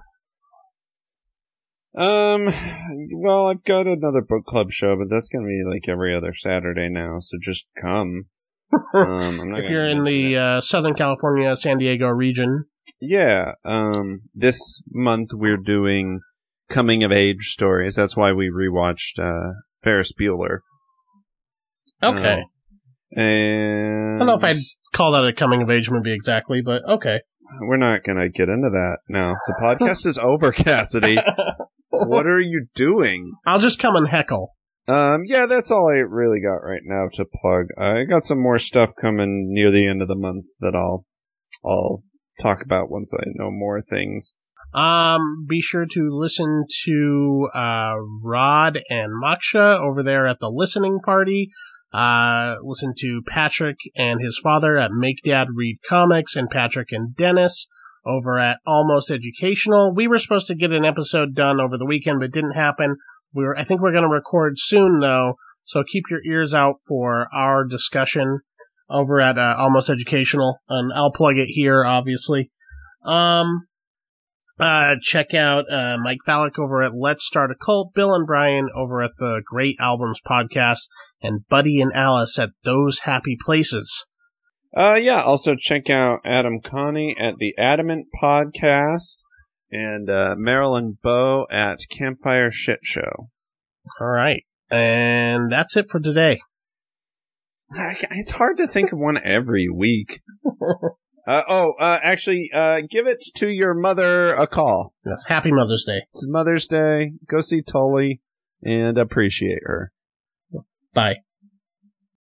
Well, I've got another book club show, but that's gonna be like every other Saturday now, so just come. I'm not If you're in the Southern California, San Diego region. Yeah, this month we're doing coming of age stories. That's why we rewatched, Ferris Bueller. Okay. And I don't know if I'd call that a coming of age movie exactly, but okay. we're not gonna get into that now. The podcast is over, Cassidy. What are you doing? I'll just come and heckle. Yeah, that's all I really got right now to plug. I got some more stuff coming near the end of the month that I'll talk about once I know more things. Be sure to listen to Rod and Moksha over there at the listening party. Listen to Patrick and his father at Make Dad Read Comics, and Patrick and Dennis over at Almost Educational. We were supposed to get an episode done over the weekend, but it didn't happen. I think we're going to record soon, though, so keep your ears out for our discussion over at Almost Educational, and I'll plug it here, obviously. Check out Mike Fallick over at Let's Start a Cult, Bill and Brian over at the Great Albums Podcast, and Buddy and Alice at Those Happy Places. Yeah, also check out Adam Connie at the Adamant Podcast, and Marilyn Bowe at Campfire Shit Show. All right. And that's it for today. It's hard to think of one every week. Actually, give it to your mother a call. Yes, Happy Mother's Day. It's Mother's Day. Go see Tully and appreciate her. Bye.